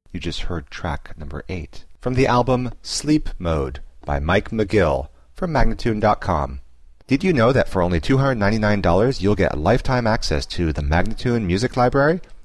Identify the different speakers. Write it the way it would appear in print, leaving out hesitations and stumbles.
Speaker 1: You just heard track number 8 from the album Sleep Mode by Mike McGill from Magnatune.com. Did you know that for only $299 you'll get lifetime access to the Magnatune Music Library?